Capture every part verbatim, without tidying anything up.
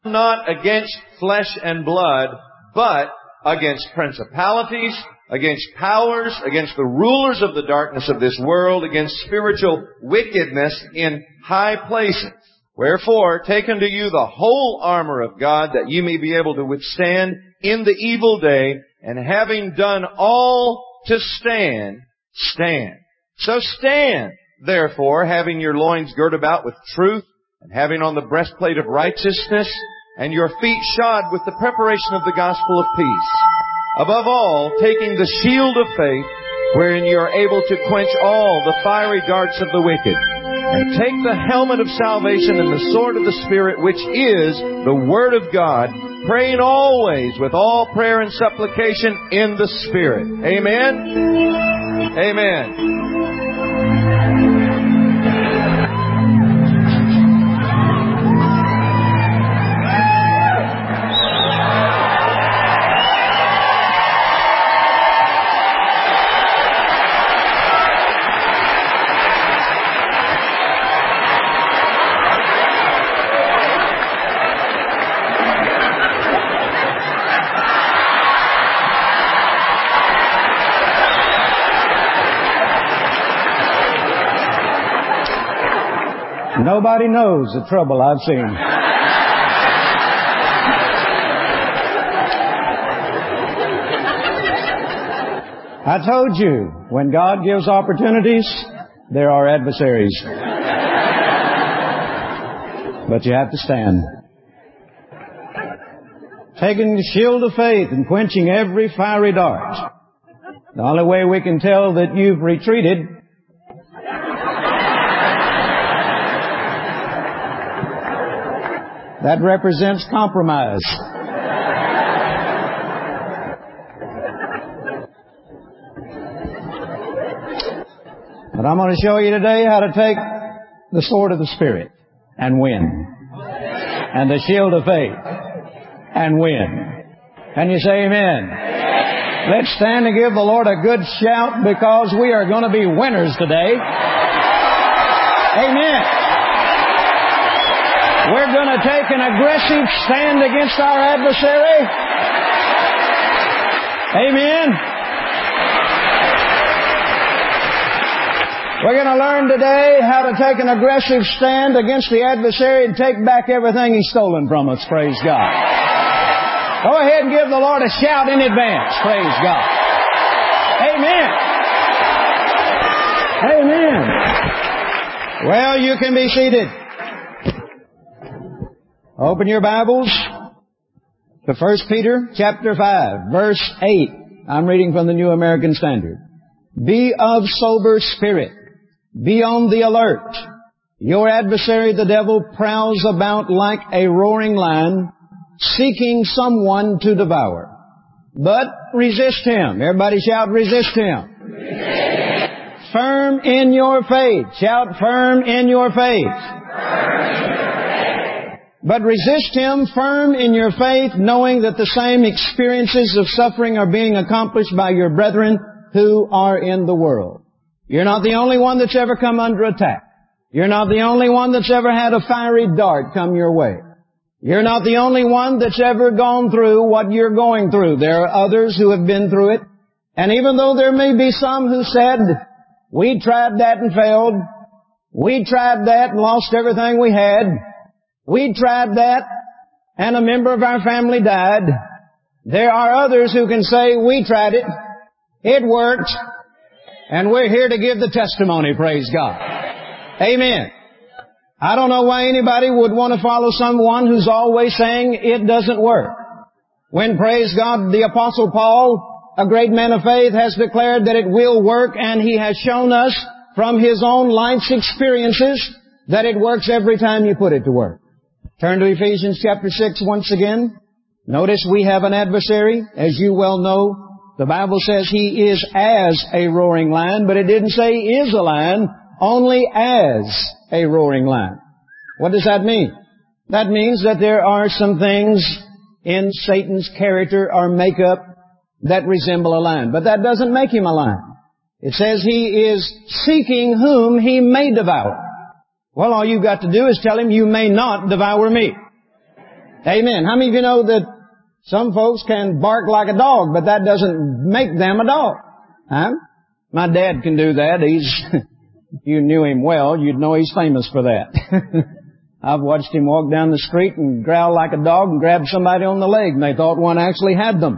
not against flesh and blood, but against principalities, against powers, against the rulers of the darkness of this world, against spiritual wickedness in high places. Wherefore, take unto you the whole armor of God, that you may be able to withstand in the evil day, and having done all to stand, stand. So stand, therefore, having your loins girt about with truth, and having on the breastplate of righteousness, and your feet shod with the preparation of the gospel of peace. Above all, taking the shield of faith, wherein you are able to quench all the fiery darts of the wicked. And take the helmet of salvation and the sword of the Spirit, which is the Word of God, praying always with all prayer and supplication in the Spirit. Amen? Amen. Nobody knows the trouble I've seen. I told you, when God gives opportunities, there are adversaries. But you have to stand. Taking the shield of faith and quenching every fiery dart. The only way we can tell that you've retreated that represents compromise. But I'm going to show you today how to take the sword of the Spirit and win. And the shield of faith and win. Can you say amen? Let's stand and give the Lord a good shout, because we are going to be winners today. Amen. We're going to take an aggressive stand against our adversary. Amen. We're going to learn today how to take an aggressive stand against the adversary and take back everything he's stolen from us. Praise God. Go ahead and give the Lord a shout in advance. Praise God. Amen. Amen. Well, you can be seated. Open your Bibles to First Peter chapter five, verse eight. I'm reading from the New American Standard. Be of sober spirit. Be on the alert. Your adversary, the devil, prowls about like a roaring lion, seeking someone to devour. But resist him. Everybody shout, resist him. Resist. Firm in your faith. Shout, firm in your faith. Firm in your faith. But resist him firm in your faith, knowing that the same experiences of suffering are being accomplished by your brethren who are in the world. You're not the only one that's ever come under attack. You're not the only one that's ever had a fiery dart come your way. You're not the only one that's ever gone through what you're going through. There are others who have been through it. And even though there may be some who said, we tried that and failed. We tried that and lost everything we had. We tried that and a member of our family died. There are others who can say, we tried it. It worked. And we're here to give the testimony, praise God. Amen. I don't know why anybody would want to follow someone who's always saying it doesn't work. When, praise God, the Apostle Paul, a great man of faith, has declared that it will work, and he has shown us from his own life's experiences that it works every time you put it to work. Turn to Ephesians chapter six once again. Notice we have an adversary, as you well know. The Bible says he is as a roaring lion, but it didn't say he is a lion, only as a roaring lion. What does that mean? That means that there are some things in Satan's character or makeup that resemble a lion. But that doesn't make him a lion. It says he is seeking whom he may devour. Well, all you've got to do is tell him, you may not devour me. Amen. How many of you know that some folks can bark like a dog, but that doesn't make them a dog? Huh? My dad can do that. He's, if you knew him well, you'd know he's famous for that. I've watched him walk down the street and growl like a dog and grab somebody on the leg, and they thought one actually had them.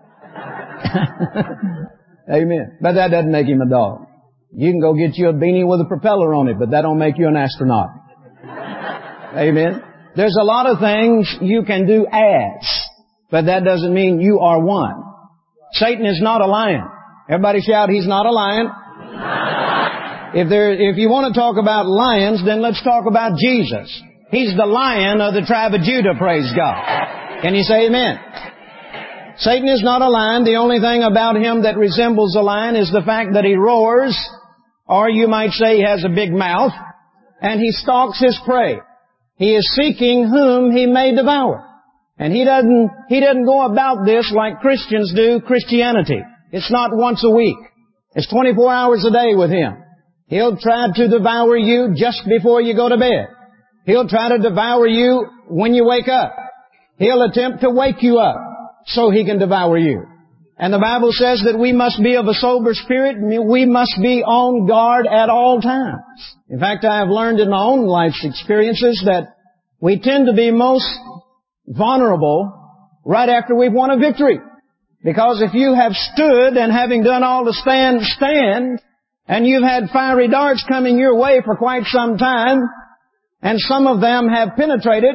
Amen. But that doesn't make him a dog. You can go get you a beanie with a propeller on it, but that don't make you an astronaut. Amen. There's a lot of things you can do as, but that doesn't mean you are one. Satan is not a lion. Everybody shout, he's not a lion. If there, if you want to talk about lions, then let's talk about Jesus. He's the Lion of the tribe of Judah, praise God. Can you say amen? Satan is not a lion. The only thing about him that resembles a lion is the fact that he roars, or you might say he has a big mouth, and he stalks his prey. He is seeking whom he may devour. And he doesn't, he doesn't go about this like Christians do Christianity. It's not once a week. It's twenty-four hours a day with him. He'll try to devour you just before you go to bed. He'll try to devour you when you wake up. He'll attempt to wake you up so he can devour you. And the Bible says that we must be of a sober spirit. We must be on guard at all times. In fact, I have learned in my own life's experiences that we tend to be most vulnerable right after we've won a victory. Because if you have stood and having done all to stand, stand, and you've had fiery darts coming your way for quite some time, and some of them have penetrated,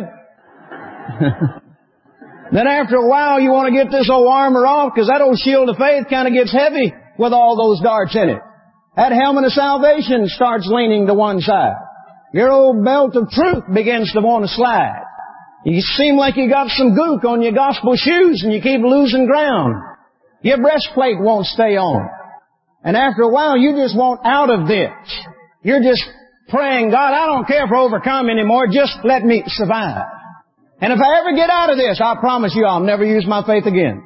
then after a while you want to get this old armor off, because that old shield of faith kind of gets heavy with all those darts in it. That helmet of salvation starts leaning to one side. Your old belt of truth begins to want to slide. You seem like you got some gook on your gospel shoes and you keep losing ground. Your breastplate won't stay on. And after a while, you just want out of this. You're just praying, God, I don't care if I overcome anymore. Just let me survive. And if I ever get out of this, I promise you I'll never use my faith again.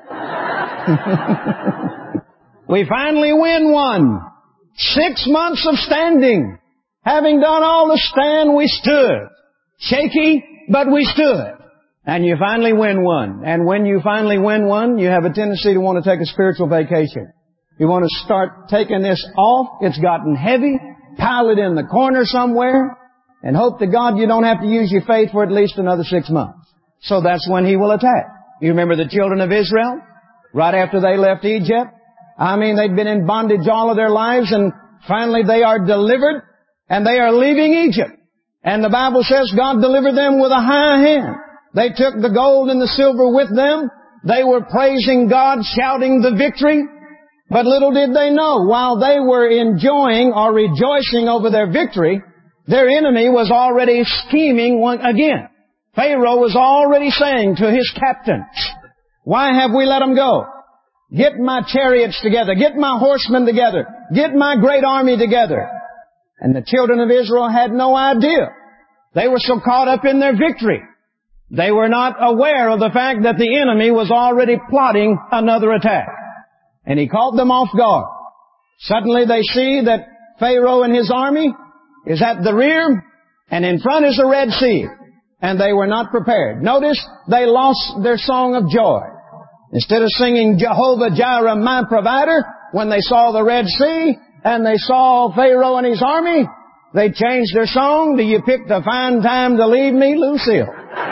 We finally win one. Six months of standing. Having done all to stand, we stood. Shaky, but we stood. And you finally win one. And when you finally win one, you have a tendency to want to take a spiritual vacation. You want to start taking this off. It's gotten heavy. Pile it in the corner somewhere. And hope to God you don't have to use your faith for at least another six months. So that's when He will attack. You remember the children of Israel? Right after they left Egypt? I mean, they'd been in bondage all of their lives, and finally they are delivered, and they are leaving Egypt. And the Bible says God delivered them with a high hand. They took the gold and the silver with them. They were praising God, shouting the victory. But little did they know, while they were enjoying or rejoicing over their victory, their enemy was already scheming one again. Pharaoh was already saying to his captains, why have we let them go? Get my chariots together. Get my horsemen together. Get my great army together. And the children of Israel had no idea. They were so caught up in their victory. They were not aware of the fact that the enemy was already plotting another attack. And he caught them off guard. Suddenly they see that Pharaoh and his army is at the rear, and in front is the Red Sea. And they were not prepared. Notice they lost their song of joy. Instead of singing Jehovah Jireh, my provider, when they saw the Red Sea and they saw Pharaoh and his army, they changed their song to You Picked a Fine Time to Leave Me, Lucille.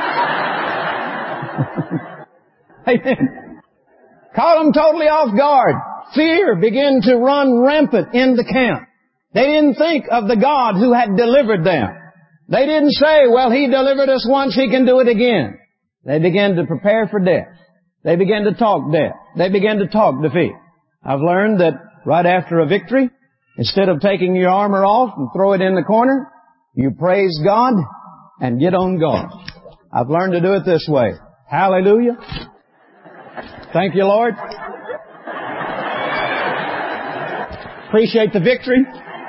Amen. Caught them totally off guard. Fear began to run rampant in the camp. They didn't think of the God who had delivered them. They didn't say, well, He delivered us once, He can do it again. They began to prepare for death. They began to talk death. They began to talk defeat. I've learned that right after a victory, instead of taking your armor off and throw it in the corner, you praise God and get on guard. I've learned to do it this way. Hallelujah. Thank you, Lord. Appreciate the victory.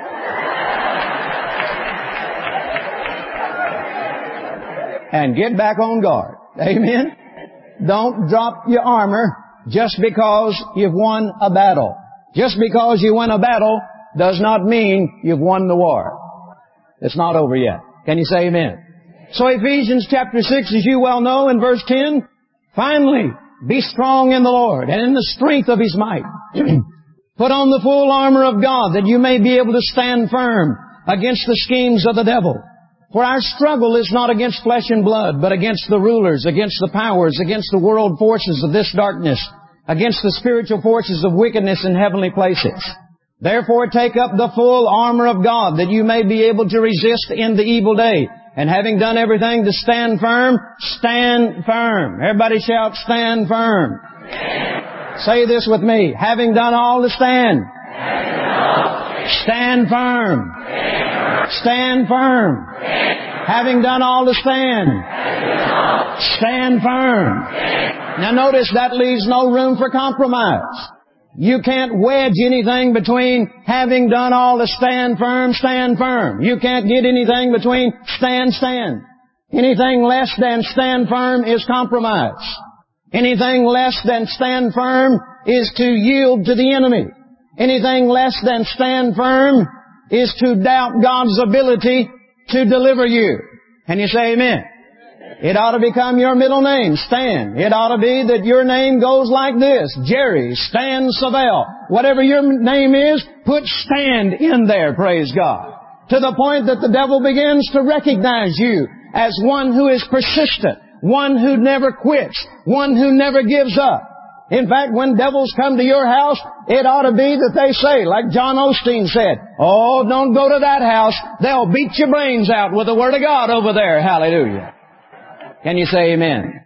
And get back on guard. Amen. Don't drop your armor just because you've won a battle. Just because you win a battle does not mean you've won the war. It's not over yet. Can you say amen? So Ephesians chapter six, as you well know, in verse ten, finally, be strong in the Lord and in the strength of His might. Put on the full armor of God that you may be able to stand firm against the schemes of the devil. For our struggle is not against flesh and blood, but against the rulers, against the powers, against the world forces of this darkness, against the spiritual forces of wickedness in heavenly places. Therefore take up the full armor of God that you may be able to resist in the evil day. And having done everything to stand firm, stand firm. Everybody shout, stand firm. Stand. Say this with me. Having done all to stand. Stand firm. Stand firm. Having done all to stand. Stand firm. Now notice that leaves no room for compromise. You can't wedge anything between having done all to stand firm, stand firm. You can't get anything between stand, stand. Anything less than stand firm is compromise. Anything less than stand firm is to yield to the enemy. Anything less than stand firm is to doubt God's ability to deliver you. Can you say amen? It ought to become your middle name, Stan. It ought to be that your name goes like this, Jerry, Stan Savell. Whatever your name is, put Stan in there, praise God. To the point that the devil begins to recognize you as one who is persistent, one who never quits, one who never gives up. In fact, when devils come to your house, it ought to be that they say, like John Osteen said, oh, don't go to that house. They'll beat your brains out with the Word of God over there. Hallelujah. Can you say amen?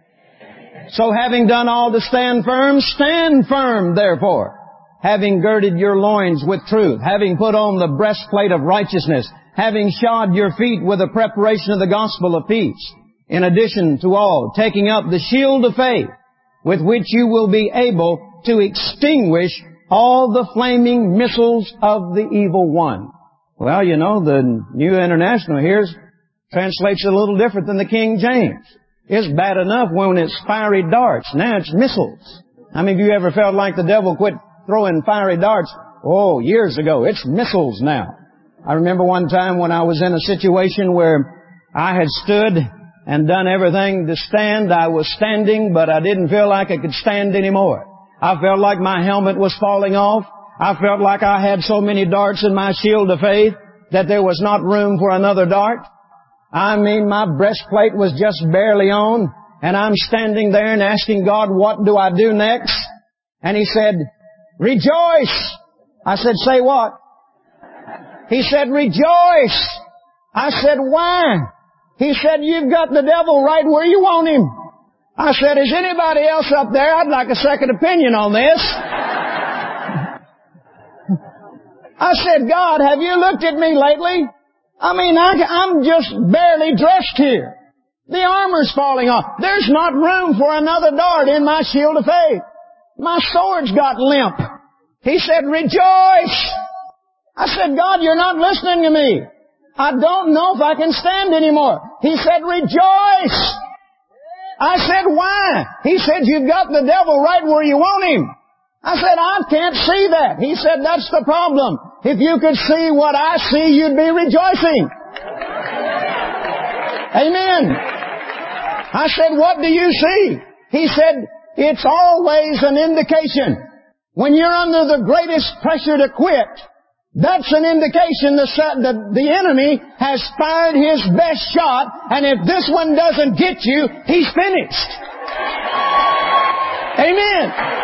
So having done all to stand firm, stand firm therefore, having girded your loins with truth, having put on the breastplate of righteousness, having shod your feet with the preparation of the gospel of peace. In addition to all, taking up the shield of faith, with which you will be able to extinguish all the flaming missiles of the evil one. Well, you know, the New International here translates it a little different than the King James. It's bad enough when it's fiery darts. Now it's missiles. How many of you ever felt like the devil quit throwing fiery darts? Oh, years ago. It's missiles now. I remember one time when I was in a situation where I had stood and done everything to stand. I was standing, but I didn't feel like I could stand anymore. I felt like my helmet was falling off. I felt like I had so many darts in my shield of faith that there was not room for another dart. I mean, my breastplate was just barely on, and I'm standing there and asking God, what do I do next? And He said, rejoice. I said, say what? He said, rejoice. I said, why? He said, you've got the devil right where you want him. I said, is anybody else up there? I'd like a second opinion on this. I said, God, have you looked at me lately? I mean, I, I'm just barely dressed here. The armor's falling off. There's not room for another dart in my shield of faith. My sword's got limp. He said, rejoice. I said, God, you're not listening to me. I don't know if I can stand anymore. He said, rejoice. I said, why? He said, you've got the devil right where you want him. I said, I can't see that. He said, that's the problem. If you could see what I see, you'd be rejoicing. Amen. I said, what do you see? He said, it's always an indication. When you're under the greatest pressure to quit, that's an indication that the enemy has fired his best shot, and if this one doesn't get you, he's finished. Amen.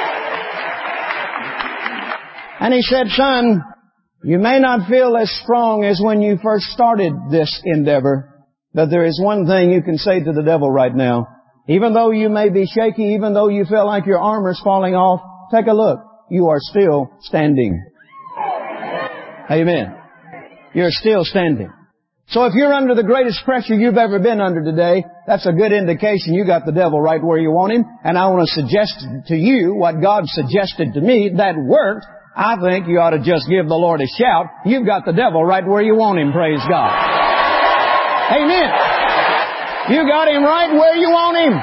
And he said, son, you may not feel as strong as when you first started this endeavor, but there is one thing you can say to the devil right now. Even though you may be shaky, even though you feel like your armor's falling off, take a look. You are still standing. Amen. You're still standing. So if you're under the greatest pressure you've ever been under today, that's a good indication you got the devil right where you want him. And I want to suggest to you what God suggested to me that worked. I think you ought to just give the Lord a shout. You've got the devil right where you want him, praise God. Amen. You got him right where you want him.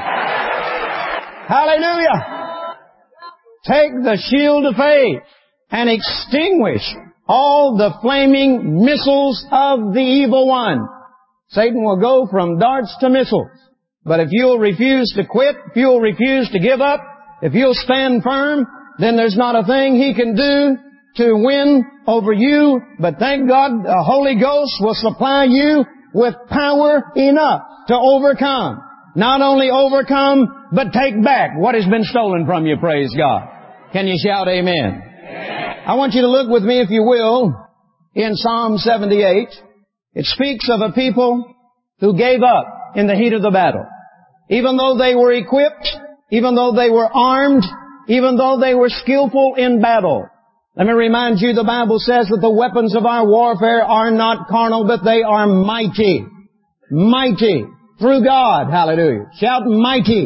Hallelujah. Take the shield of faith and extinguish all the flaming missiles of the evil one. Satan will go from darts to missiles. But if you'll refuse to quit, if you'll refuse to give up, if you'll stand firm, then there's not a thing he can do to win over you. But thank God the Holy Ghost will supply you with power enough to overcome. Not only overcome, but take back what has been stolen from you, praise God. Can you shout amen? Amen. I want you to look with me, if you will, in Psalm seventy-eight. It speaks of a people who gave up in the heat of the battle. Even though they were equipped, even though they were armed, even though they were skillful in battle. Let me remind you, the Bible says that the weapons of our warfare are not carnal, but they are mighty. Mighty. Through God. Hallelujah. Shout mighty.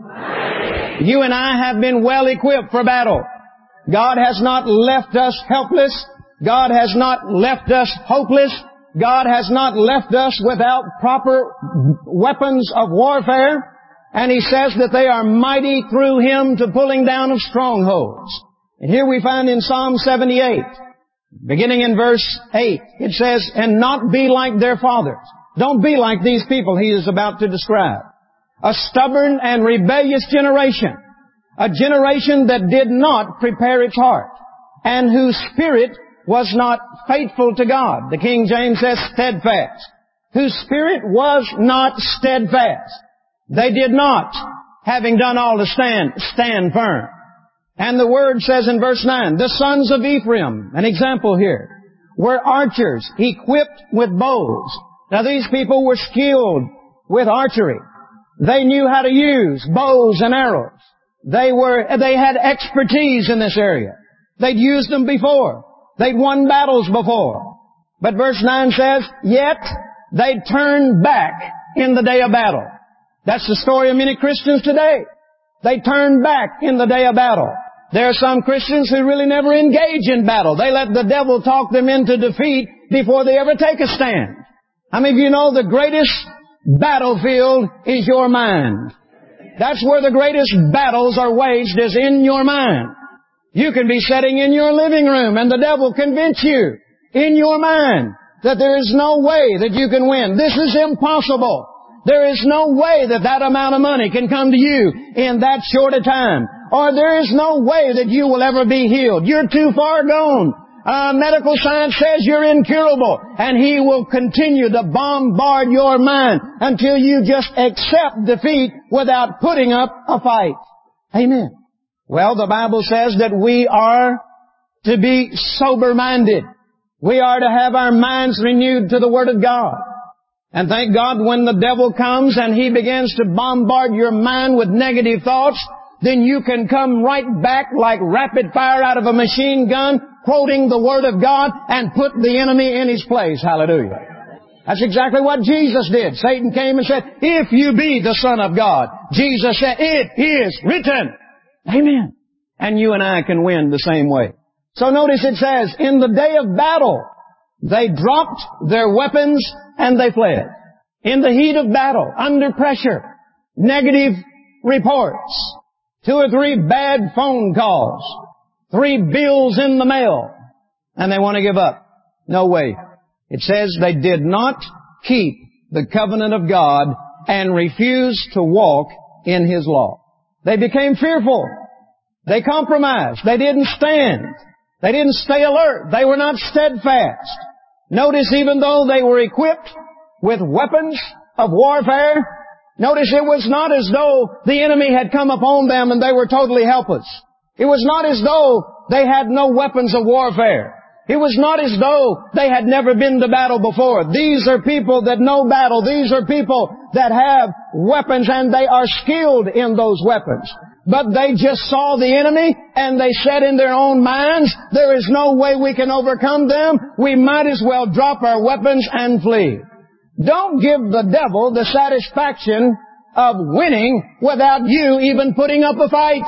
Mighty. You and I have been well equipped for battle. God has not left us helpless. God has not left us hopeless. God has not left us without proper weapons of warfare. And He says that they are mighty through Him to pulling down of strongholds. And here we find in Psalm seventy-eight, beginning in verse eight, it says, and not be like their fathers. Don't be like these people he is about to describe. A stubborn and rebellious generation. A generation that did not prepare its heart. And whose spirit was not faithful to God. The King James says steadfast. Whose spirit was not steadfast. They did not, having done all to stand, stand firm. And the Word says in verse nine, the sons of Ephraim, an example here, were archers equipped with bows. Now these people were skilled with archery. They knew how to use bows and arrows. They were, they had expertise in this area. They'd used them before. They'd won battles before. But verse nine says, yet they turned back in the day of battle. That's the story of many Christians today. They turn back in the day of battle. There are some Christians who really never engage in battle. They let the devil talk them into defeat before they ever take a stand. How many of you know the greatest battlefield is your mind? That's where the greatest battles are waged, is in your mind. You can be sitting in your living room and the devil convince you in your mind that there is no way that you can win. This is impossible. There is no way that that amount of money can come to you in that short a time. Or there is no way that you will ever be healed. You're too far gone. Uh, medical science says you're incurable. And he will continue to bombard your mind until you just accept defeat without putting up a fight. Amen. Well, the Bible says that we are to be sober-minded. We are to have our minds renewed to the Word of God. And thank God when the devil comes and he begins to bombard your mind with negative thoughts, then you can come right back like rapid fire out of a machine gun, quoting the Word of God, and put the enemy in his place. Hallelujah. That's exactly what Jesus did. Satan came and said, if you be the Son of God. Jesus said, it is written. Amen. And you and I can win the same way. So notice it says, in the day of battle, they dropped their weapons and they fled. In the heat of battle, under pressure, negative reports, two or three bad phone calls, three bills in the mail, and they want to give up. No way. It says they did not keep the covenant of God and refused to walk in His law. They became fearful. They compromised. They didn't stand. They didn't stay alert. They were not steadfast. Notice even though they were equipped with weapons of warfare, notice it was not as though the enemy had come upon them and they were totally helpless. It was not as though they had no weapons of warfare. It was not as though they had never been to battle before. These are people that know battle. These are people that have weapons and they are skilled in those weapons. But they just saw the enemy and they said in their own minds, there is no way we can overcome them. We might as well drop our weapons and flee. Don't give the devil the satisfaction of winning without you even putting up a fight.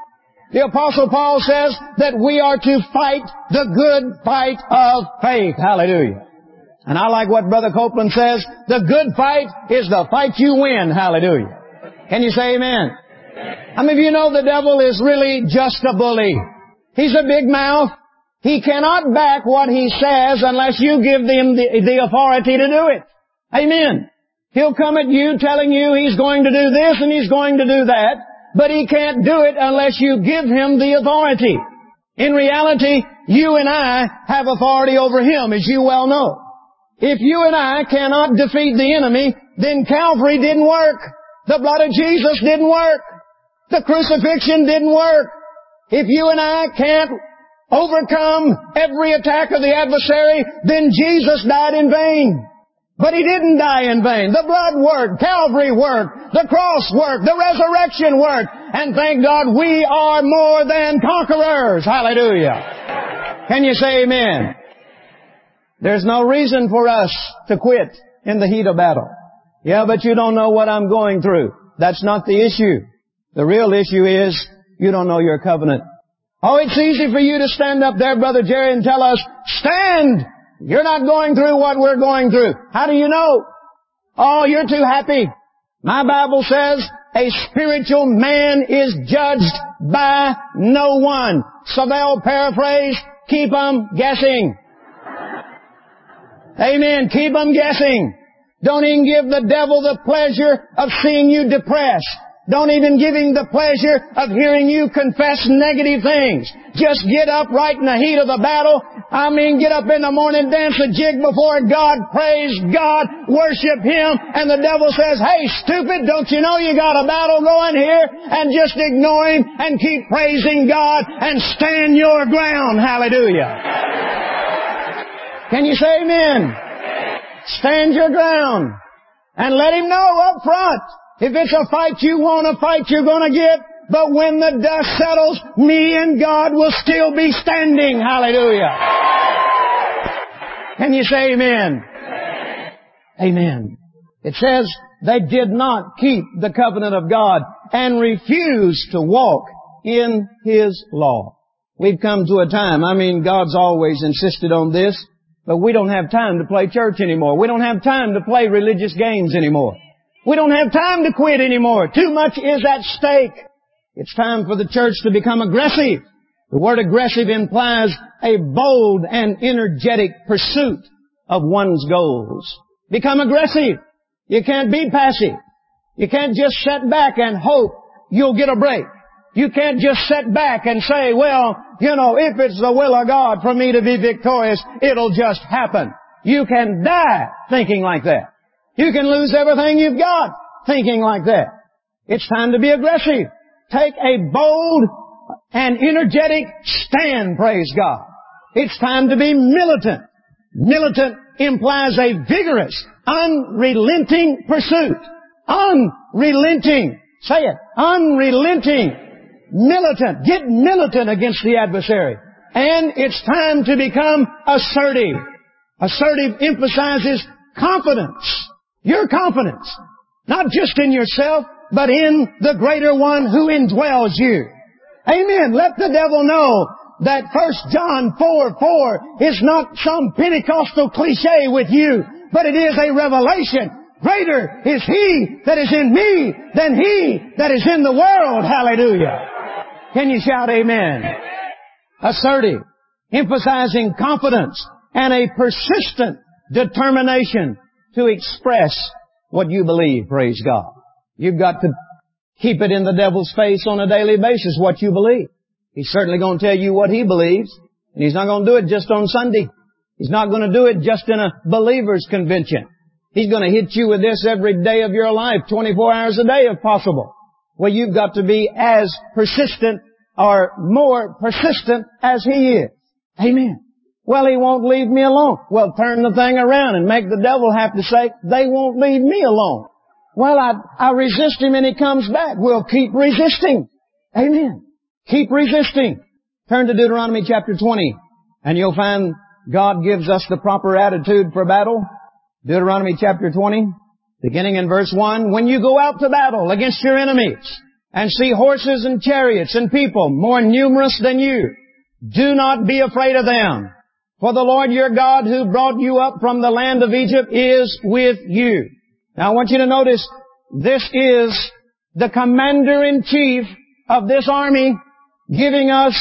The Apostle Paul says that we are to fight the good fight of faith. Hallelujah. And I like what Brother Copeland says, the good fight is the fight you win. Hallelujah. Can you say amen? How many of you know the devil is really just a bully? He's a big mouth. He cannot back what he says unless you give him the, the authority to do it. Amen. He'll come at you telling you He's going to do this and He's going to do that, but He can't do it unless you give Him the authority. In reality, you and I have authority over Him, as you well know. If you and I cannot defeat the enemy, then Calvary didn't work. The blood of Jesus didn't work. The crucifixion didn't work. If you and I can't overcome every attack of the adversary, then Jesus died in vain. But He didn't die in vain. The blood worked. Calvary worked. The cross worked. The resurrection worked. And thank God we are more than conquerors. Hallelujah. Can you say amen? There's no reason for us to quit in the heat of battle. Yeah, but you don't know what I'm going through. That's not the issue. The real issue is you don't know your covenant. Oh, it's easy for you to stand up there, Brother Jerry, and tell us, stand! You're not going through what we're going through. How do you know? Oh, you're too happy. My Bible says a spiritual man is judged by no one. So they'll paraphrase, keep 'em guessing. Amen. Keep 'em guessing. Don't even give the devil the pleasure of seeing you depressed. Don't even give him the pleasure of hearing you confess negative things. Just get up right in the heat of the battle. I mean, get up in the morning, dance a jig before God, praise God, worship Him, and the devil says, hey, stupid, don't you know you got a battle going here? And just ignore him and keep praising God and stand your ground. Hallelujah. Can you say amen? Stand your ground. And let Him know up front. If it's a fight you want, a fight you're going to get. But when the dust settles, me and God will still be standing. Hallelujah. Can you say amen? Amen. It says they did not keep the covenant of God and refused to walk in His law. We've come to a time, I mean, God's always insisted on this, but we don't have time to play church anymore. We don't have time to play religious games anymore. We don't have time to quit anymore. Too much is at stake. It's time for the church to become aggressive. The word aggressive implies a bold and energetic pursuit of one's goals. Become aggressive. You can't be passive. You can't just sit back and hope you'll get a break. You can't just sit back and say, well, you know, if it's the will of God for me to be victorious, it'll just happen. You can die thinking like that. You can lose everything you've got thinking like that. It's time to be aggressive. Take a bold and energetic stand, praise God. It's time to be militant. Militant implies a vigorous, unrelenting pursuit. Unrelenting. Say it. Unrelenting. Militant. Get militant against the adversary. And it's time to become assertive. Assertive emphasizes confidence. Your confidence. Not just in yourself, but in the greater one who indwells you. Amen. Let the devil know that First John four four is not some Pentecostal cliche with you, but it is a revelation. Greater is He that is in me than he that is in the world. Hallelujah. Can you shout amen? Assertive. Emphasizing confidence and a persistent determination to express what you believe, praise God. You've got to keep it in the devil's face on a daily basis what you believe. He's certainly going to tell you what he believes, and he's not going to do it just on Sunday. He's not going to do it just in a believer's convention. He's going to hit you with this every day of your life, twenty-four hours a day if possible. Well, you've got to be as persistent or more persistent as he is. Amen. Well, he won't leave me alone. Well, turn the thing around and make the devil have to say, they won't leave me alone. Well, I, I resist him and he comes back. We'll keep resisting. Amen. Keep resisting. Turn to Deuteronomy chapter twenty, and you'll find God gives us the proper attitude for battle. Deuteronomy chapter twenty, beginning in verse one. When you go out to battle against your enemies and see horses and chariots and people more numerous than you, do not be afraid of them. For the Lord your God who brought you up from the land of Egypt is with you. Now I want you to notice, this is the commander-in-chief of this army giving us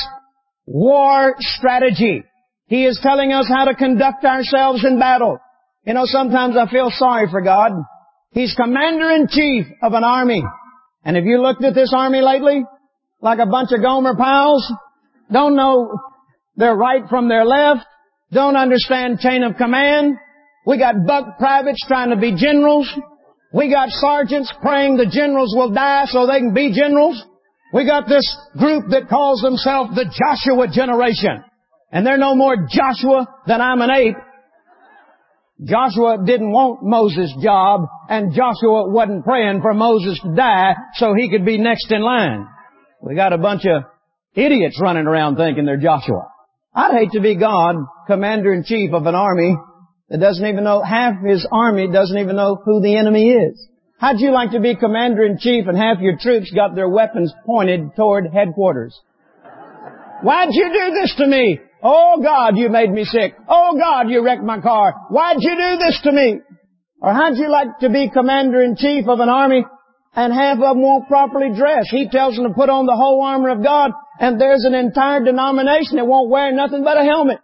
war strategy. He is telling us how to conduct ourselves in battle. You know, sometimes I feel sorry for God. He's commander-in-chief of an army. And have you looked at this army lately? Like a bunch of Gomer Pyles? Don't know their right from their left. Don't understand chain of command. We got buck privates trying to be generals. We got sergeants praying the generals will die so they can be generals. We got this group that calls themselves the Joshua generation. And they're no more Joshua than I'm an ape. Joshua didn't want Moses' job, and Joshua wasn't praying for Moses to die so he could be next in line. We got a bunch of idiots running around thinking they're Joshua. I'd hate to be God, commander-in-chief of an army that doesn't even know, half his army doesn't even know who the enemy is. How'd you like to be commander-in-chief and half your troops got their weapons pointed toward headquarters? Why'd you do this to me? Oh God, you made me sick. Oh God, you wrecked my car. Why'd you do this to me? Or how'd you like to be commander-in-chief of an army and half of them won't properly dress? He tells them to put on the whole armor of God, and there's an entire denomination that won't wear nothing but a helmet.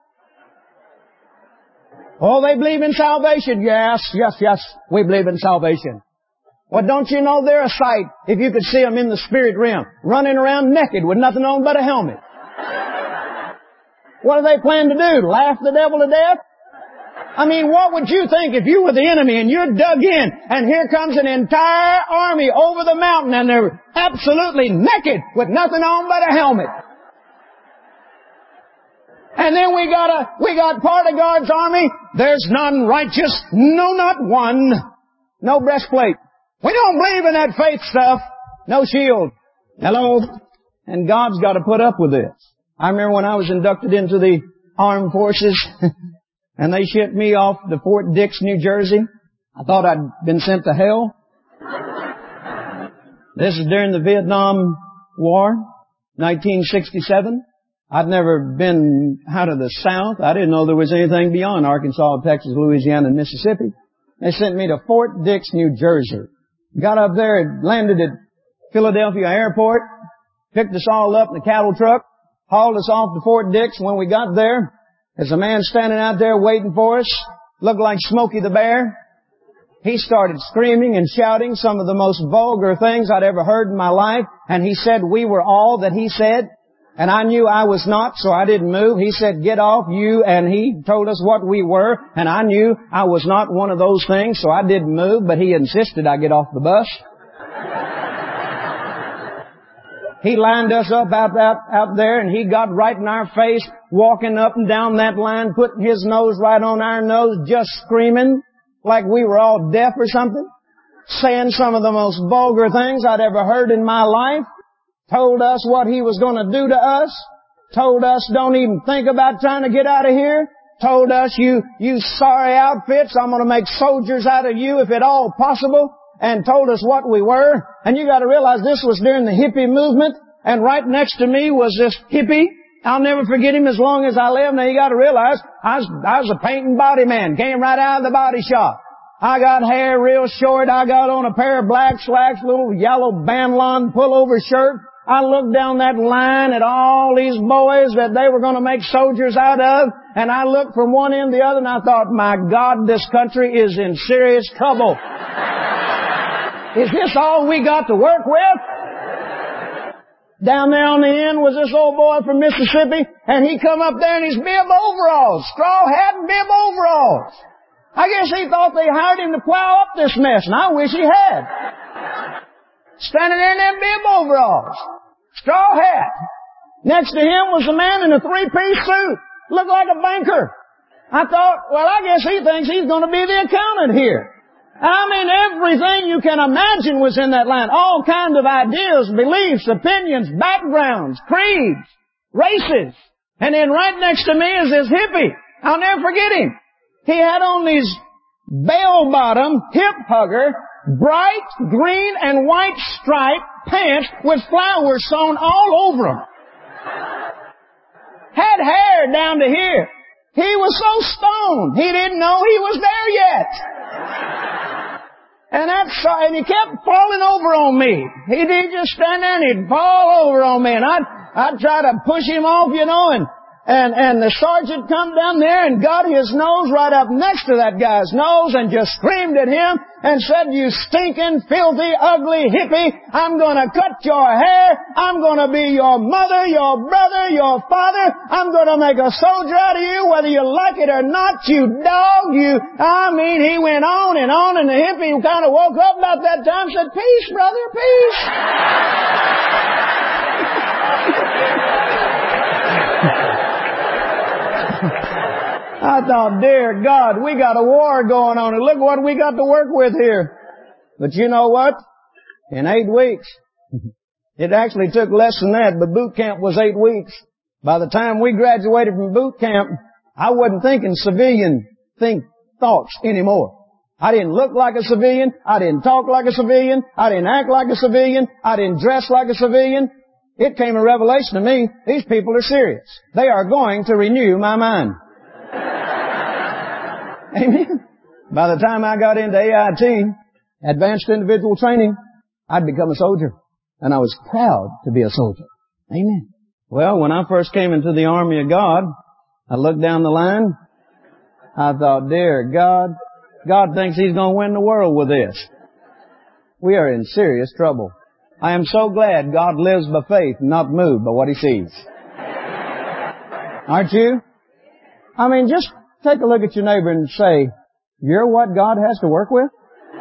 Oh, they believe in salvation. Yes, yes, yes, we believe in salvation. Well, don't you know they're a sight if you could see them in the spirit realm, running around naked with nothing on but a helmet. What do they plan to do? Laugh the devil to death? I mean, what would you think if you were the enemy and you're dug in and here comes an entire army over the mountain and they're absolutely naked with nothing on but a helmet? And then we got a, we got part of God's army. There's none righteous. No, not one. No breastplate. We don't believe in that faith stuff. No shield. Hello? And God's got to put up with this. I remember when I was inducted into the armed forces and they shipped me off to Fort Dix, New Jersey. I thought I'd been sent to hell. This is during the Vietnam War, nineteen sixty-seven. I'd never been out of the South. I didn't know there was anything beyond Arkansas, Texas, Louisiana, and Mississippi. They sent me to Fort Dix, New Jersey. Got up there, landed at Philadelphia Airport, picked us all up in the cattle truck, hauled us off to Fort Dix. When we got there, there's a man standing out there waiting for us, looked like Smokey the Bear. He started screaming and shouting some of the most vulgar things I'd ever heard in my life, and he said we were all that he said. And I knew I was not, so I didn't move. He said, get off, you, and he told us what we were, and I knew I was not one of those things, so I didn't move, but he insisted I get off the bus. He lined us up out, out, out there, and he got right in our face, walking up and down that line, putting his nose right on our nose, just screaming like we were all deaf or something, saying some of the most vulgar things I'd ever heard in my life. Told us what he was going to do to us. Told us don't even think about trying to get out of here. Told us you, you sorry outfits, I'm going to make soldiers out of you if at all possible. And told us what we were. And you got to realize this was during the hippie movement. And right next to me was this hippie. I'll never forget him as long as I live. Now you got to realize I was, I was a painting body man. Came right out of the body shop. I got hair real short. I got on a pair of black slacks, little yellow bandlon pullover shirt. I looked down that line at all these boys that they were going to make soldiers out of, and I looked from one end to the other, and I thought, my God, this country is in serious trouble. Is this all we got to work with? Down there on the end was this old boy from Mississippi, and he come up there in his bib overalls, straw hat and bib overalls. I guess he thought they hired him to plow up this mess, and I wish he had. Standing there in them bib overalls. Straw hat. Next to him was a man in a three-piece suit. Looked like a banker. I thought, well, I guess he thinks he's going to be the accountant here. I mean, everything you can imagine was in that line. All kinds of ideas, beliefs, opinions, backgrounds, creeds, races. And then right next to me is this hippie. I'll never forget him. He had on these bell-bottom, hip-hugger, bright green and white striped pants with flowers sewn all over them. Had hair down to here. He was so stoned, he didn't know he was there yet. And that's, and he kept falling over on me. He'd, he'd just stand there and he'd fall over on me. And I'd, I'd try to push him off, you know, and, And, and the sergeant come down there and got his nose right up next to that guy's nose and just screamed at him and said, "You stinking, filthy, ugly hippie, I'm gonna cut your hair. I'm gonna be your mother, your brother, your father. I'm gonna make a soldier out of you whether you like it or not, you dog, you..." I mean, he went on and on, and the hippie kind of woke up about that time and said, "Peace, brother, peace." I thought, dear God, we got a war going on, and look what we got to work with here. But you know what? In eight weeks, it actually took less than that, but boot camp was eight weeks. By the time we graduated from boot camp, I wasn't thinking civilian think thoughts anymore. I didn't look like a civilian. I didn't talk like a civilian. I didn't act like a civilian. I didn't dress like a civilian. It came a revelation to me. These people are serious. They are going to renew my mind. Amen. By the time I got into A I T, Advanced Individual Training, I'd become a soldier. And I was proud to be a soldier. Amen. Well, when I first came into the army of God, I looked down the line. I thought, dear God, God thinks He's going to win the world with this. We are in serious trouble. I am so glad God lives by faith, not moved by what He sees. Aren't you? I mean, just take a look at your neighbor and say, "You're what God has to work with?"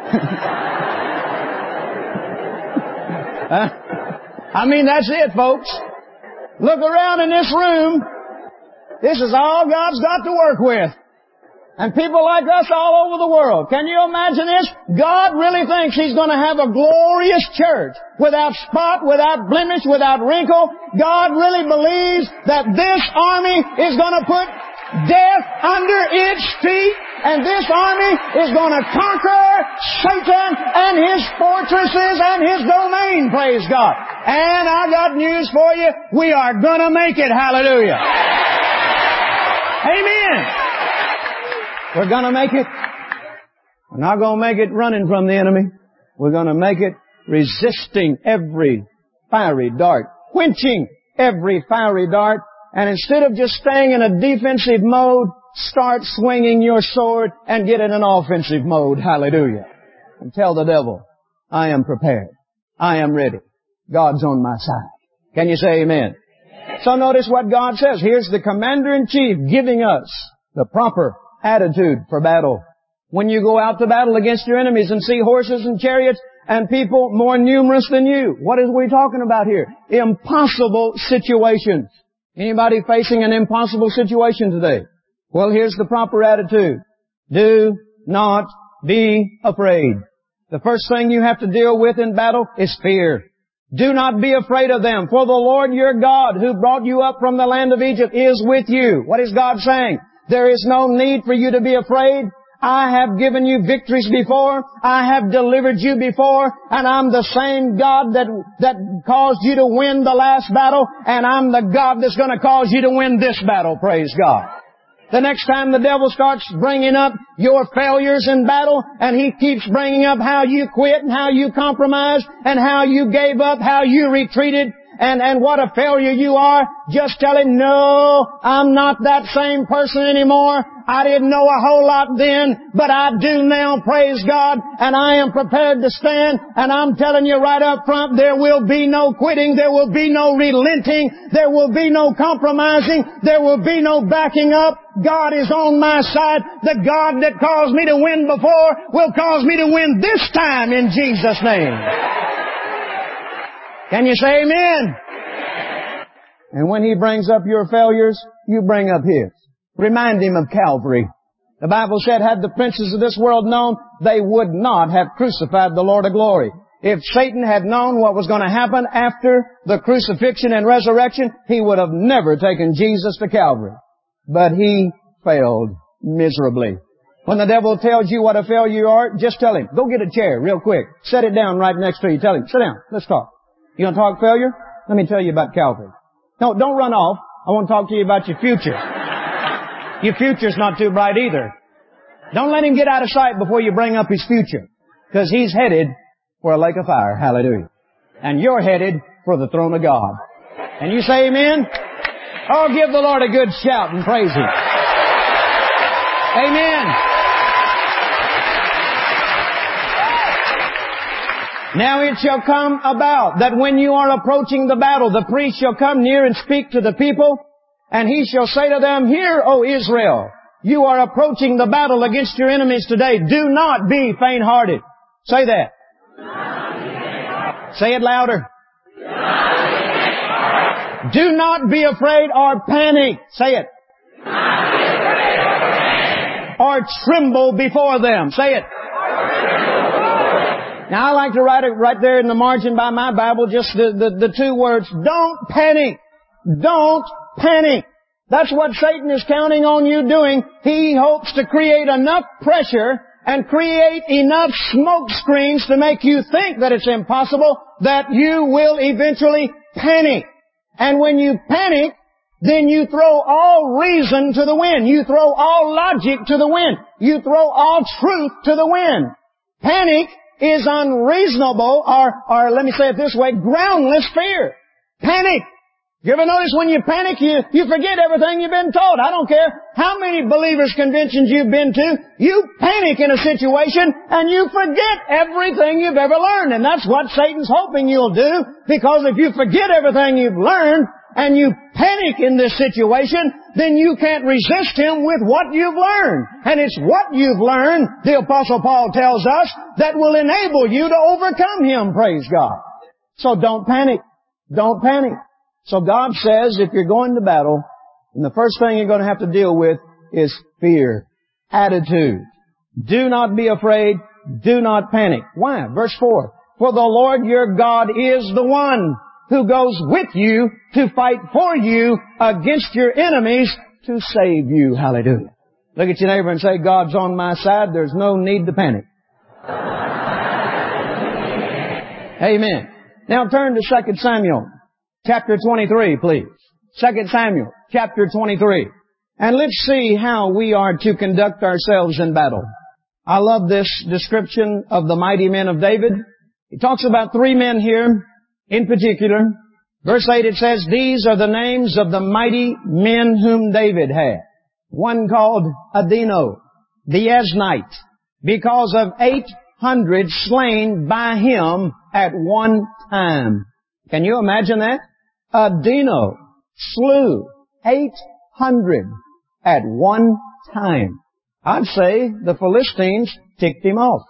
uh, I mean, that's it, folks. Look around in this room. This is all God's got to work with. And people like us all over the world. Can you imagine this? God really thinks He's going to have a glorious church without spot, without blemish, without wrinkle. God really believes that this army is going to put death under its feet, and this army is going to conquer Satan and his fortresses and his domain, praise God. And I got news for you. We are going to make it. Hallelujah. Amen. We're going to make it. We're not going to make it running from the enemy. We're going to make it resisting every fiery dart, quenching every fiery dart. And instead of just staying in a defensive mode, start swinging your sword and get in an offensive mode. Hallelujah. And tell the devil, I am prepared. I am ready. God's on my side. Can you say amen? Amen. So notice what God says. Here's the Commander-in-Chief giving us the proper attitude for battle. When you go out to battle against your enemies and see horses and chariots and people more numerous than you, what is we talking about here? Impossible situations. Anybody facing an impossible situation today? Well, here's the proper attitude. Do not be afraid. The first thing you have to deal with in battle is fear. Do not be afraid of them, for the Lord your God, who brought you up from the land of Egypt, is with you. What is God saying? There is no need for you to be afraid. I have given you victories before. I have delivered you before. And I'm the same God that, that caused you to win the last battle. And I'm the God that's going to cause you to win this battle. Praise God. The next time the devil starts bringing up your failures in battle, and he keeps bringing up how you quit and how you compromised and how you gave up, how you retreated, And, and what a failure you are, just tell him, no, I'm not that same person anymore. I didn't know a whole lot then, but I do now, praise God, and I am prepared to stand, and I'm telling you right up front, there will be no quitting, there will be no relenting, there will be no compromising, there will be no backing up. God is on my side. The God that caused me to win before will cause me to win this time in Jesus' name. Can you say amen? And when He brings up your failures, you bring up His. Remind Him of Calvary. The Bible said, had the princes of this world known, they would not have crucified the Lord of glory. If Satan had known what was going to happen after the crucifixion and resurrection, he would have never taken Jesus to Calvary. But he failed miserably. When the devil tells you what a failure you are, just tell him, go get a chair real quick. Set it down right next to you. Tell him, sit down. Let's talk. You want to talk failure? Let me tell you about Calvary. No, don't run off. I want to talk to you about your future. Your future's not too bright either. Don't let him get out of sight before you bring up his future. Because he's headed for a lake of fire. Hallelujah. And you're headed for the throne of God. And you say amen? Oh, give the Lord a good shout and praise Him. Amen. Now it shall come about that when you are approaching the battle, the priest shall come near and speak to the people, and he shall say to them, Hear, O Israel, you are approaching the battle against your enemies today. Do not be faint-hearted. Say that. Say it louder. Do not be afraid or panic. Say it. Or tremble before them. Say it. Now I like to write it right there in the margin by my Bible, just the, the, the two words, don't panic. Don't panic. That's what Satan is counting on you doing. He hopes to create enough pressure and create enough smoke screens to make you think that it's impossible, that you will eventually panic. And when you panic, then you throw all reason to the wind. You throw all logic to the wind. You throw all truth to the wind. Panic is unreasonable, or, or let me say it this way, groundless fear. Panic. You ever notice when you panic, you, you forget everything you've been taught? I don't care how many believers' conventions you've been to. You panic in a situation and you forget everything you've ever learned. And that's what Satan's hoping you'll do, because if you forget everything you've learned and you panic in this situation, then you can't resist him with what you've learned. And it's what you've learned, the Apostle Paul tells us, that will enable you to overcome him, praise God. So don't panic. Don't panic. So God says if you're going to battle, and the first thing you're going to have to deal with is fear. Attitude. Do not be afraid. Do not panic. Why? Verse four. For the Lord your God is the one who goes with you to fight for you against your enemies to save you. Hallelujah. Look at your neighbor and say, God's on my side. There's no need to panic. Amen. Now turn to Second Samuel. Chapter twenty-three, please. Second Samuel, chapter twenty-three. And let's see how we are to conduct ourselves in battle. I love this description of the mighty men of David. He talks about three men here in particular. Verse eight, it says, These are the names of the mighty men whom David had. One called Adino, the Aznite, because of eight hundred slain by him at one time. Can you imagine that? Adino slew eight hundred at one time. I'd say the Philistines ticked him off.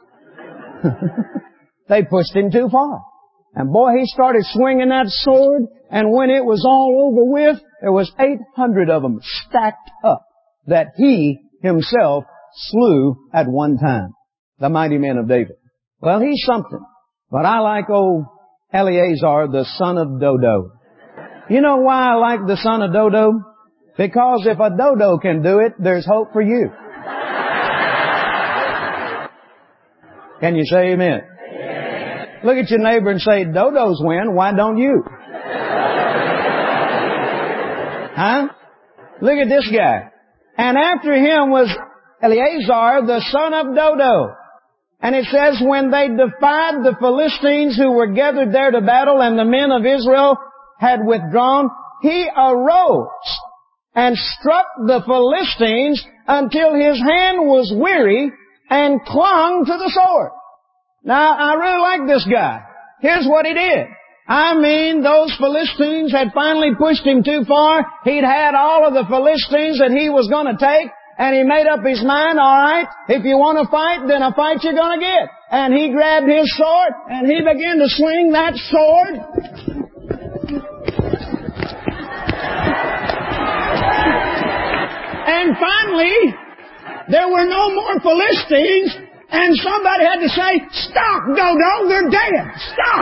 They pushed him too far. And boy, he started swinging that sword, and when it was all over with, there was eight hundred of them stacked up that he himself slew at one time. The mighty men of David. Well, he's something. But I like old Eleazar, the son of Dodo. You know why I like the son of Dodo? Because if a dodo can do it, there's hope for you. Can you say amen? Amen. Look at your neighbor and say, dodos win, why don't you? Huh? Look at this guy. And after him was Eleazar, the son of Dodo. And it says, when they defied the Philistines who were gathered there to battle, and the men of Israel had withdrawn, he arose and struck the Philistines until his hand was weary and clung to the sword. Now, I really like this guy. Here's what he did. I mean, those Philistines had finally pushed him too far. He'd had all of the Philistines that he was going to take. And he made up his mind, all right, if you want to fight, then a fight you're going to get. And he grabbed his sword, and he began to swing that sword. And finally, there were no more Philistines, and somebody had to say, stop, Dodo, they're dead. Stop.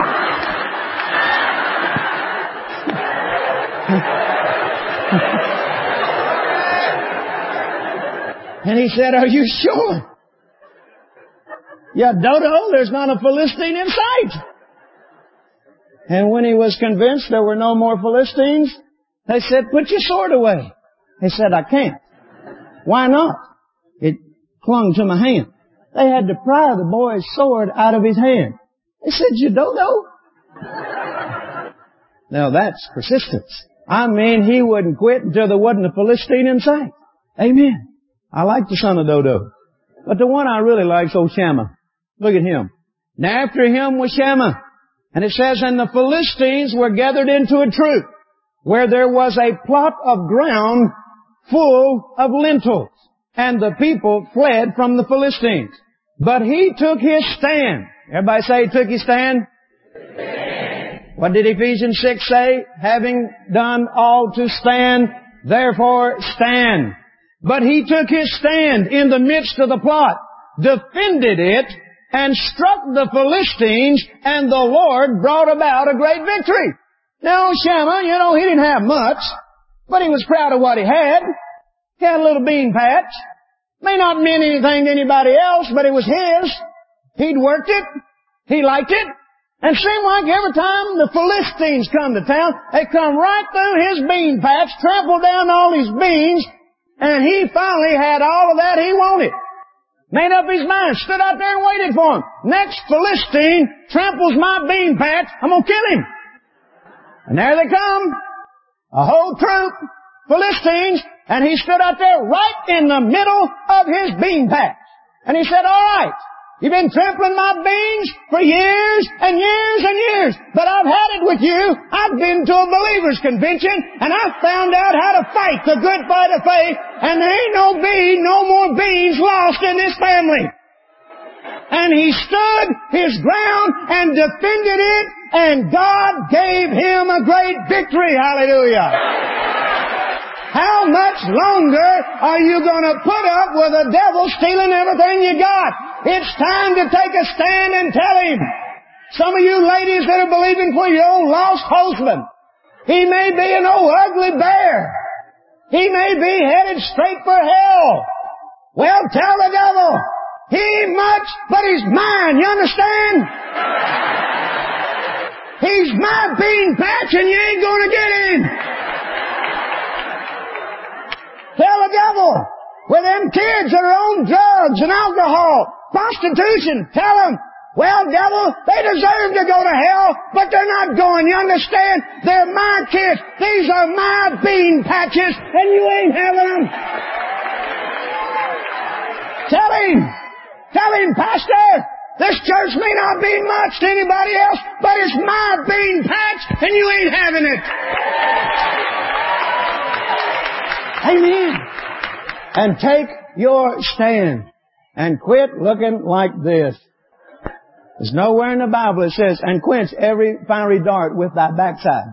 And he said, are you sure? Yeah, Dodo, there's not a Philistine in sight. And when he was convinced there were no more Philistines, they said, put your sword away. He said, I can't. Why not? It clung to my hand. They had to pry the boy's sword out of his hand. They said, you Dodo? Now that's persistence. I mean, he wouldn't quit until there wasn't a Philistine in sight. Amen. I like the son of Dodo. But the one I really like is old Shammah. Look at him. Now after him was Shammah. And it says, and the Philistines were gathered into a troop, where there was a plot of ground full of lentils. And the people fled from the Philistines. But he took his stand. Everybody say he took his stand? Stand. What did Ephesians six say? Having done all to stand, therefore stand. But he took his stand in the midst of the plot, defended it, and struck the Philistines, and the Lord brought about a great victory. Now Shammah, you know, he didn't have much, but he was proud of what he had. He had a little bean patch. May not mean anything to anybody else, but it was his. He'd worked it. He liked it. And it seemed like every time the Philistines come to town, they come right through his bean patch, trample down all his beans, and he finally had all of that he wanted. Made up his mind, stood out there and waited for him. Next Philistine tramples my bean patch, I'm gonna kill him. And there they come. A whole troop, Philistines, and he stood out there right in the middle of his bean patch. And he said, all right, you've been trampling my beans for years and years and years, but I've had it with you. I've been to a believers convention, and I've found out how to fight the good fight of faith, and there ain't no bean, no more beans lost in this family. And he stood his ground and defended it, and God gave him a great victory. Hallelujah. How much longer are you going to put up with the devil stealing everything you got? It's time to take a stand and tell him. Some of you ladies that are believing for your own lost husband, he may be an old ugly bear. He may be headed straight for hell. Well, tell the devil, he ain't much, but he's mine. You understand? He's my bean patch and you ain't going to get him. Tell the devil, with them kids that are on drugs and alcohol, prostitution, tell them, well, devil, they deserve to go to hell, but they're not going. You understand? They're my kids. These are my bean patches, and you ain't having them. Tell him, tell him, Pastor, this church may not be much to anybody else, but it's my bean patch, and you ain't having it. Amen. And take your stand and quit looking like this. There's nowhere in the Bible it says, and quench every fiery dart with thy backside.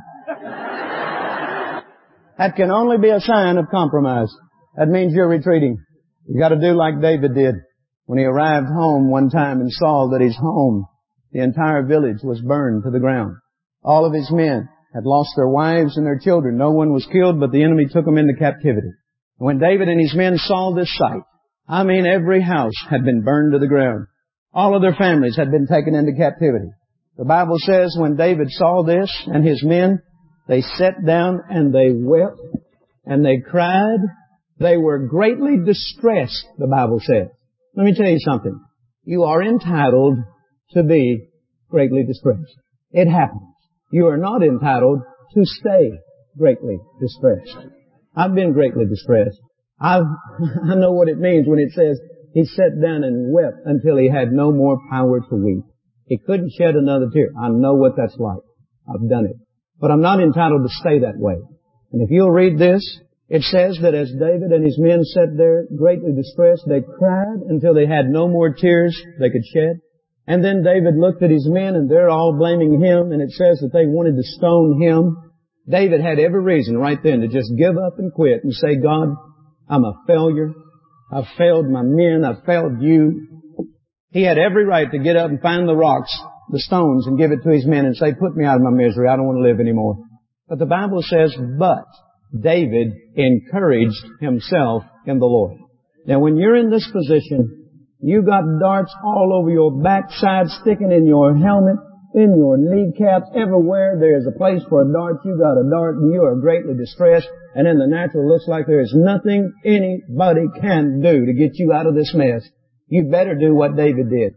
That can only be a sign of compromise. That means you're retreating. You got to do like David did when he arrived home one time and saw that his home, the entire village, was burned to the ground. All of his men had lost their wives and their children. No one was killed, but the enemy took them into captivity. When David and his men saw this sight, I mean every house had been burned to the ground. All of their families had been taken into captivity. The Bible says when David saw this and his men, they sat down and they wept and they cried. They were greatly distressed, the Bible says. Let me tell you something. You are entitled to be greatly distressed. It happens. You are not entitled to stay greatly distressed. I've been greatly distressed. I've, I know what it means when it says he sat down and wept until he had no more power to weep. He couldn't shed another tear. I know what that's like. I've done it. But I'm not entitled to stay that way. And if you'll read this, it says that as David and his men sat there greatly distressed, they cried until they had no more tears they could shed. And then David looked at his men and they're all blaming him, and it says that they wanted to stone him. David had every reason right then to just give up and quit and say, God, I'm a failure. I've failed my men. I've failed you. He had every right to get up and find the rocks, the stones, and give it to his men and say, put me out of my misery. I don't want to live anymore. But the Bible says, but David encouraged himself in the Lord. Now when you're in this position, you got darts all over your backside, sticking in your helmet, in your kneecaps, everywhere there's a place for a dart. You got a dart and you are greatly distressed. And in the natural, it looks like there is nothing anybody can do to get you out of this mess. You better do what David did.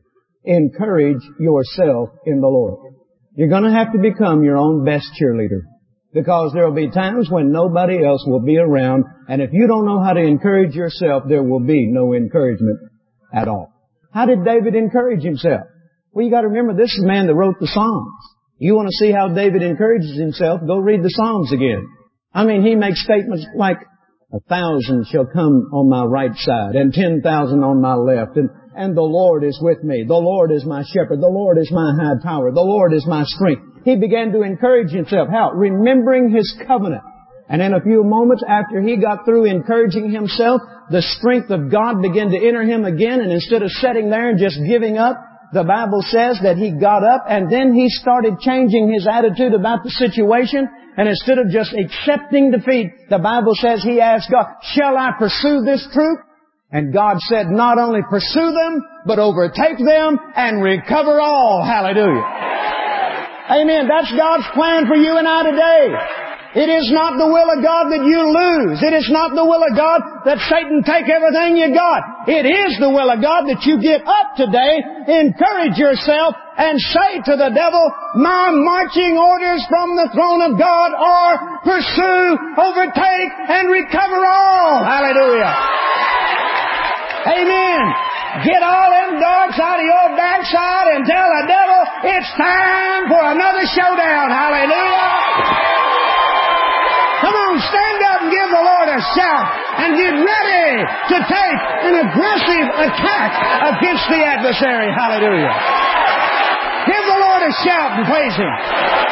Encourage yourself in the Lord. You're going to have to become your own best cheerleader. because there will be times when nobody else will be around, and if you don't know how to encourage yourself, there will be no encouragement at all. How did David encourage himself? Well, you got to remember, this is the man that wrote the Psalms. You want to see how David encourages himself? Go read the Psalms again. I mean, he makes statements like, a thousand shall come on my right side, and ten thousand on my left, and, and the Lord is with me. The Lord is my shepherd. The Lord is my high tower. The Lord is my strength. He began to encourage himself. How? Remembering His covenant. And in a few moments after he got through encouraging himself, the strength of God began to enter him again, and instead of sitting there and just giving up, the Bible says that he got up and then he started changing his attitude about the situation. And instead of just accepting defeat, the Bible says he asked God, shall I pursue this troop? And God said, not only pursue them, but overtake them and recover all. Hallelujah. Amen. That's God's plan for you and I today. It is not the will of God that you lose. It is not the will of God that Satan take everything you got. It is the will of God that you get up today, encourage yourself, and say to the devil, my marching orders from the throne of God are pursue, overtake, and recover all. Hallelujah. Amen. Get all them darts out of your backside and tell the devil it's time for another showdown. Hallelujah. Come on, stand up and give the Lord a shout and get ready to take an aggressive attack against the adversary. Hallelujah. Give the Lord a shout and praise Him.